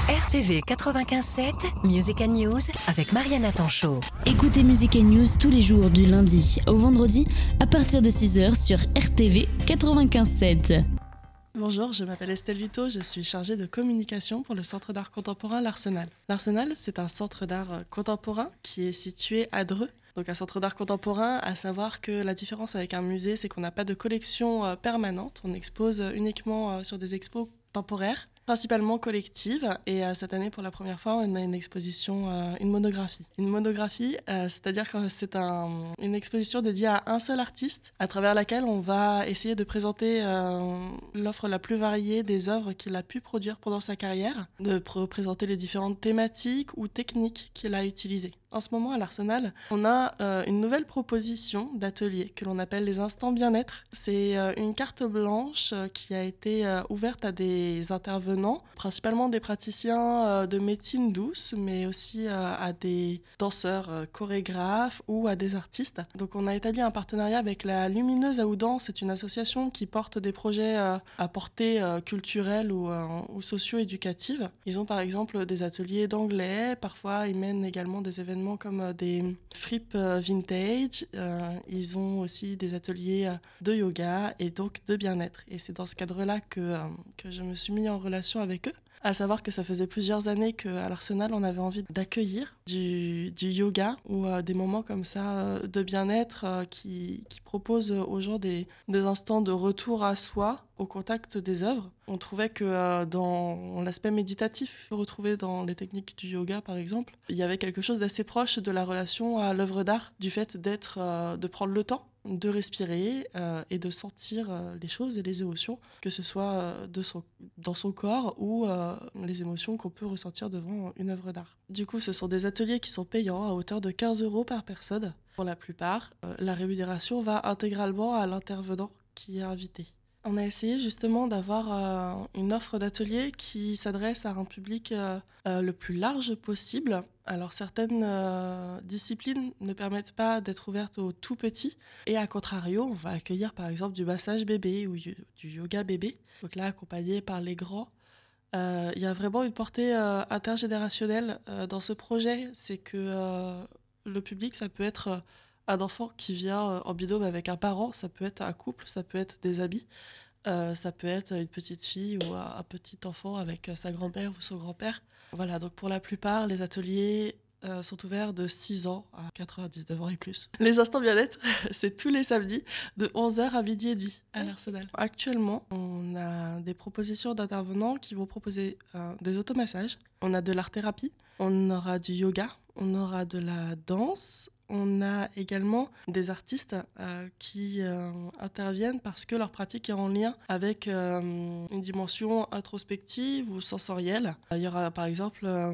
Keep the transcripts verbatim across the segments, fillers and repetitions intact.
R T V quatre-vingt-quinze sept, Music and News avec Mariana Tanchot. Écoutez Music and News tous les jours du lundi au vendredi à partir de six heures sur R T V quatre-vingt-quinze sept. Bonjour, je m'appelle Estelle Luto, je suis chargée de communication pour le Centre d'art contemporain L'Arsenal. L'Arsenal, c'est un centre d'art contemporain qui est situé à Dreux. Donc un centre d'art contemporain, à savoir que la différence avec un musée, c'est qu'on n'a pas de collection permanente, on expose uniquement sur des expos temporaires, principalement collectives, et euh, cette année, pour la première fois, on a une exposition, euh, une monographie. Une monographie, euh, c'est-à-dire que c'est un, une exposition dédiée à un seul artiste, à travers laquelle on va essayer de présenter euh, l'offre la plus variée des œuvres qu'il a pu produire pendant sa carrière, de représenter les différentes thématiques ou techniques qu'il a utilisées. En ce moment, à l'Arsenal, on a euh, une nouvelle proposition d'atelier que l'on appelle les instants bien-être. C'est euh, une carte blanche euh, qui a été euh, ouverte à des intervenants, principalement des praticiens euh, de médecine douce, mais aussi euh, à des danseurs, euh, chorégraphes ou à des artistes. Donc on a établi un partenariat avec la Lumineuse à Oudan. C'est une association qui porte des projets euh, à portée euh, culturelle ou, euh, ou socio-éducative. Ils ont par exemple des ateliers d'anglais, parfois ils mènent également des événements comme des fripes vintage. Euh, ils ont aussi des ateliers de yoga et donc de bien-être. Et c'est dans ce cadre-là que, euh, que je me suis mis en relation avec eux. À savoir que ça faisait plusieurs années qu'à l'Arsenal, on avait envie d'accueillir du, du yoga ou euh, des moments comme ça euh, de bien-être euh, qui, qui proposent aux gens des, des instants de retour à soi au contact des œuvres. On trouvait que euh, dans l'aspect méditatif retrouvé dans les techniques du yoga, par exemple, il y avait quelque chose d'assez proche de la relation à l'œuvre d'art, du fait d'être, euh, de prendre le temps de respirer euh, et de sentir euh, les choses et les émotions, que ce soit euh, de son, dans son corps ou euh, les émotions qu'on peut ressentir devant une œuvre d'art. Du coup, ce sont des ateliers qui sont payants à hauteur de quinze euros par personne. Pour la plupart, euh, la rémunération va intégralement à l'intervenant qui est invité. On a essayé justement d'avoir euh, une offre d'atelier qui s'adresse à un public euh, euh, le plus large possible. Alors certaines euh, disciplines ne permettent pas d'être ouvertes aux tout petits et à contrario, on va accueillir par exemple du massage bébé ou du, du yoga bébé, donc là accompagné par les grands. Euh, il y a vraiment une portée euh, intergénérationnelle euh, dans ce projet, c'est que euh, le public, ça peut être euh, un enfant qui vient euh, en binôme avec un parent, ça peut être un couple, ça peut être des amis. Euh, ça peut être une petite fille ou un petit enfant avec sa grand-mère ou son grand-père. Voilà, donc pour la plupart, les ateliers euh, sont ouverts de six ans à quatre-vingt-dix-neuf ans et plus. Les instants bien-être, c'est tous les samedis de onze heures à midi et demi à l'Arsenal. Actuellement, on a des propositions d'intervenants qui vont proposer euh, des automassages. On a de l'art-thérapie, on aura du yoga, on aura de la danse. On a également des artistes euh, qui euh, interviennent parce que leur pratique est en lien avec euh, une dimension introspective ou sensorielle. Il y aura par exemple euh,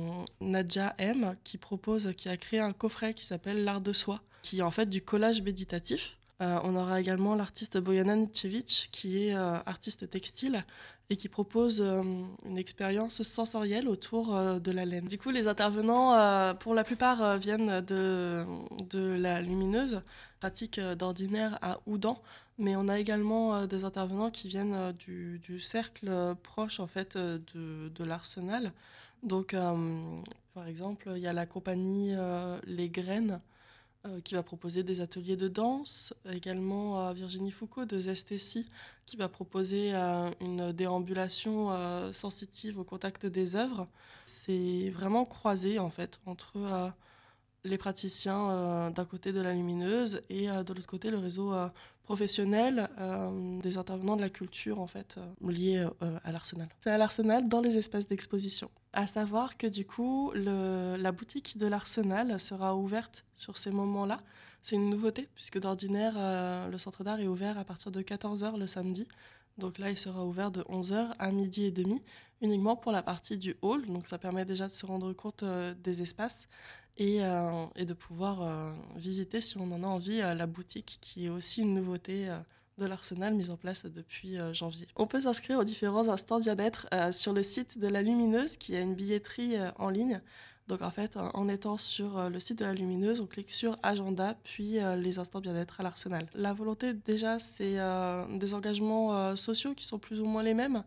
Nadja M qui propose, qui a créé un coffret qui s'appelle L'Art de Soi, qui est en fait du collage méditatif. Euh, on aura également l'artiste Bojana Nicevic qui est euh, artiste textile et qui propose euh, une expérience sensorielle autour euh, de la laine. Du coup, les intervenants, euh, pour la plupart, euh, viennent de, de la Lumineuse, pratique euh, d'ordinaire à Oudan, mais on a également euh, des intervenants qui viennent euh, du, du cercle euh, proche en fait, euh, de, de l'Arsenal. Donc, euh, par exemple, il y a la compagnie euh, Les Graines, Euh, qui va proposer des ateliers de danse, également euh, Virginie Foucault de Zestécie qui va proposer euh, une déambulation euh, sensitive au contact des œuvres. C'est vraiment croisé en fait entre euh, les praticiens euh, d'un côté de la Lumineuse et euh, de l'autre côté le réseau euh, professionnel euh, des intervenants de la culture en fait euh, liés euh, à l'Arsenal. C'est à l'Arsenal dans les espaces d'exposition. À savoir que du coup le, la boutique de l'Arsenal sera ouverte sur ces moments-là. C'est une nouveauté puisque d'ordinaire euh, le centre d'art est ouvert à partir de quatorze heures le samedi. Donc là, il sera ouvert de onze heures à midi et demi, uniquement pour la partie du hall. Donc ça permet déjà de se rendre compte euh, des espaces et, euh, et de pouvoir euh, visiter, si on en a envie, euh, la boutique, qui est aussi une nouveauté euh, de l'Arsenal mise en place depuis euh, janvier. On peut s'inscrire aux différents instants bien-être euh, sur le site de la Lumineuse, qui a une billetterie euh, en ligne. Donc en fait, en étant sur le site de la Lumineuse, on clique sur Agenda, puis euh, les instants bien-être à l'Arsenal. La volonté déjà, c'est euh, des engagements euh, sociaux qui sont plus ou moins les mêmes.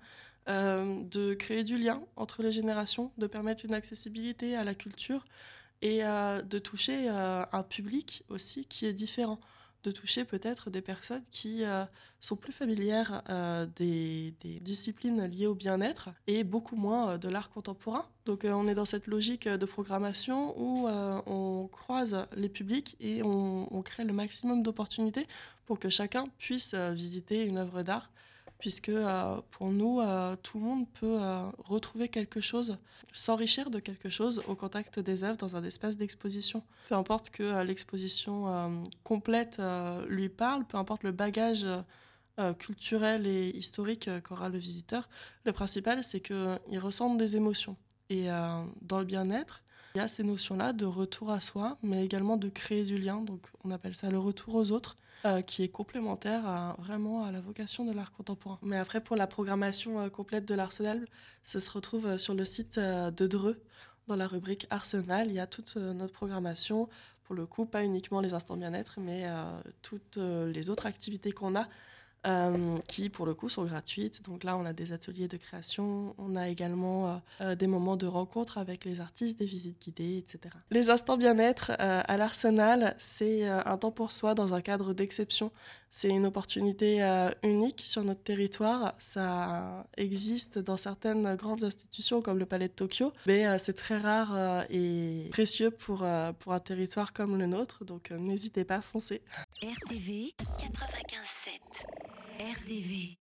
euh, de créer du lien entre les générations, de permettre une accessibilité à la culture et euh, de toucher euh, un public aussi qui est différent, de toucher peut-être des personnes qui euh, sont plus familières euh, des, des disciplines liées au bien-être et beaucoup moins euh, de l'art contemporain. Donc euh, on est dans cette logique de programmation où euh, on croise les publics et on, on crée le maximum d'opportunités pour que chacun puisse euh, visiter une œuvre d'art, puisque euh, pour nous, euh, tout le monde peut euh, retrouver quelque chose, s'enrichir de quelque chose au contact des œuvres dans un espace d'exposition. Peu importe que euh, l'exposition euh, complète euh, lui parle, peu importe le bagage euh, culturel et historique euh, qu'aura le visiteur, le principal, c'est qu'il ressente des émotions. Et euh, dans le bien-être, il y a ces notions-là de retour à soi, mais également de créer du lien. Donc on appelle ça le retour aux autres, euh, qui est complémentaire à, vraiment à la vocation de l'art contemporain. Mais après, pour la programmation euh, complète de l'Arsenal, ça se retrouve euh, sur le site euh, de Dreux. Dans la rubrique Arsenal, il y a toute euh, notre programmation. Pour le coup, pas uniquement les instants bien-être, mais euh, toutes euh, les autres activités qu'on a, Euh, qui pour le coup sont gratuites. Donc là, on a des ateliers de création, on a également euh, des moments de rencontre avec les artistes, des visites guidées, et cetera. Les instants bien-être euh, à l'Arsenal, c'est euh, un temps pour soi dans un cadre d'exception. C'est une opportunité euh, unique sur notre territoire. Ça existe dans certaines grandes institutions comme le Palais de Tokyo, mais euh, c'est très rare euh, et précieux pour, euh, pour un territoire comme le nôtre. Donc euh, n'hésitez pas, foncez. R T V quatre-vingt-quinze sept. R T V